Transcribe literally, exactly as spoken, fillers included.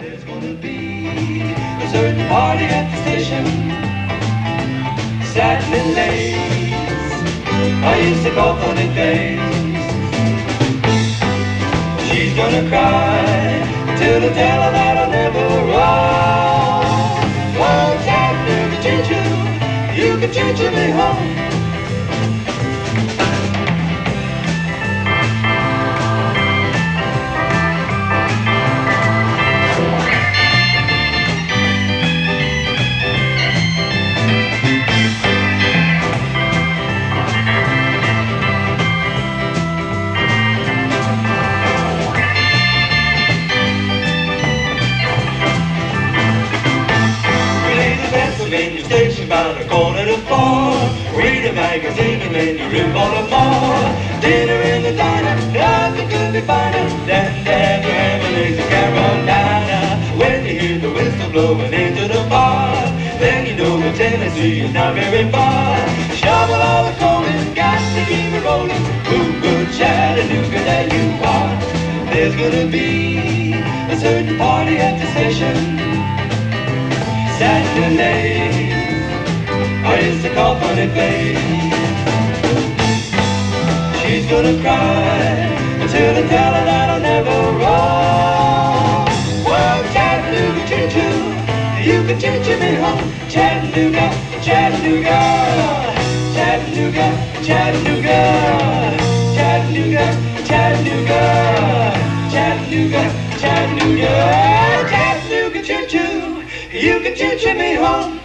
There's gonna be a certain party at the station, satin lace, I used to call funny face. She's gonna cry till I tell her that I'll never run. Oh, Chattanooga choo-choo, you can choo-choo me home. Pennsylvania station by the corner to four. Read a magazine and then you rip on a more. Dinner in the diner, nothing could be finer than to have your ham and eggs in Carolina. When you hear the whistle blowing into the bar, then you know that Tennessee is not very far. Shovel all the coal and got to keep it rolling. Ooh, good Chattanooga that you are. There's gonna be a certain party at the station, satin lace, I used to call funny face. She's gonna cry until I tell her that I'll never run. Oh, Chattanooga choo-choo, you can choo-choo me home. Chattanooga, Chattanooga, Chattanooga, Chattanooga, Chattanooga, Chattanooga, Chattanooga, Chattanooga, Chattanooga choo-choo, you can choo-choo me home.